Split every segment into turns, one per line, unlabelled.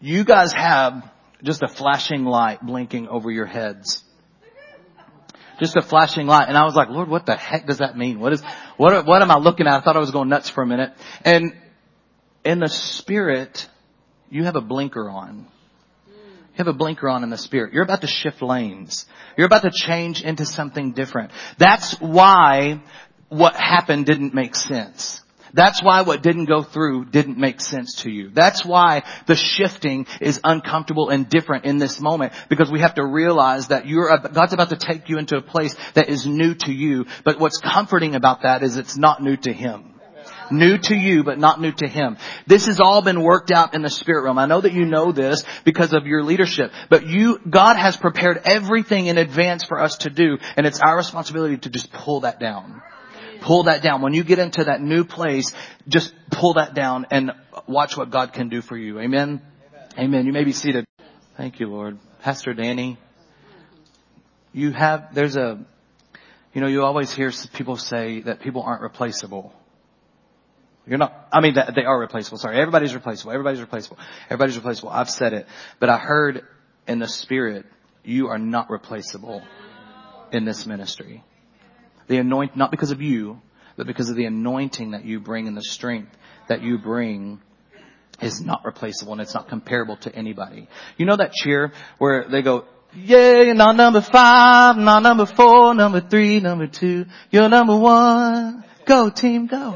You guys have just a flashing light blinking over your heads. Just a flashing light. And I was like, Lord, what the heck does that mean? What am I looking at? I thought I was going nuts for a minute. And in the spirit, you have a blinker on. You have a blinker on in the spirit. You're about to shift lanes. You're about to change into something different. That's why what happened didn't make sense. That's why what didn't go through didn't make sense to you. That's why the shifting is uncomfortable and different in this moment, because we have to realize that God's about to take you into a place that is new to you. But what's comforting about that is it's not new to Him. New to you, but not new to Him. This has all been worked out in the spirit realm. I know that you know this because of your leadership, but God has prepared everything in advance for us to do, and it's our responsibility to just pull that down. Pull that down. When you get into that new place, just pull that down and watch what God can do for you. Amen? Amen. You may be seated. Thank you, Lord. Pastor Danny, you always hear people say that people aren't replaceable. That they are replaceable. Sorry. Everybody's replaceable. Everybody's replaceable. Everybody's replaceable. I've said it, but I heard in the spirit, you are not replaceable in this ministry. The anoint, not because of you, but because of the anointing that you bring and the strength that you bring is not replaceable, and it's not comparable to anybody. You know that cheer where they go, yay, not number 5, not number 4, number 3, number 2, you're number 1. Go team, go.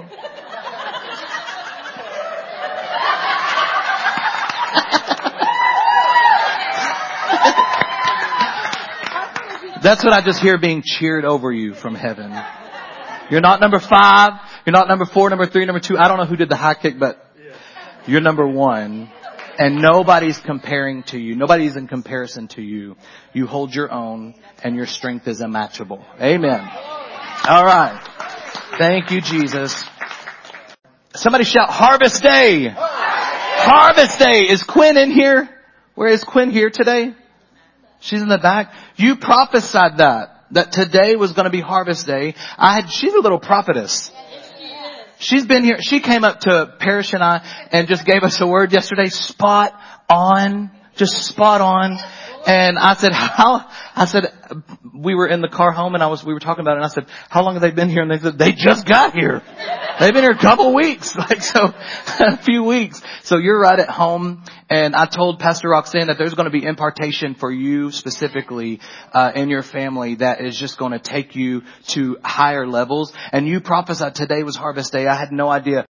That's what I just hear being cheered over you from heaven. You're not number 5. You're not number 4, number 3, number 2. I don't know who did the high kick, but you're number 1. And nobody's comparing to you. Nobody's in comparison to you. You hold your own, and your strength is unmatchable. Amen. All right. Thank you, Jesus. Somebody shout, Harvest Day. Harvest Day. Is Quinn in here? Where is Quinn here today? She's in the back. You prophesied that today was going to be Harvest Day. She's a little prophetess. She's been here. She came up to Parrish and I and just gave us a word yesterday. Spot on. Just spot on. And I said, we were in the car home and we were talking about it, and I said, how long have they been here? And they said, they just got here. They've been here a couple weeks, a few weeks. So you're right at home. And I told Pastor Roxanne that there's going to be impartation for you specifically, in your family that is just going to take you to higher levels. And you prophesied today was Harvest Day. I had no idea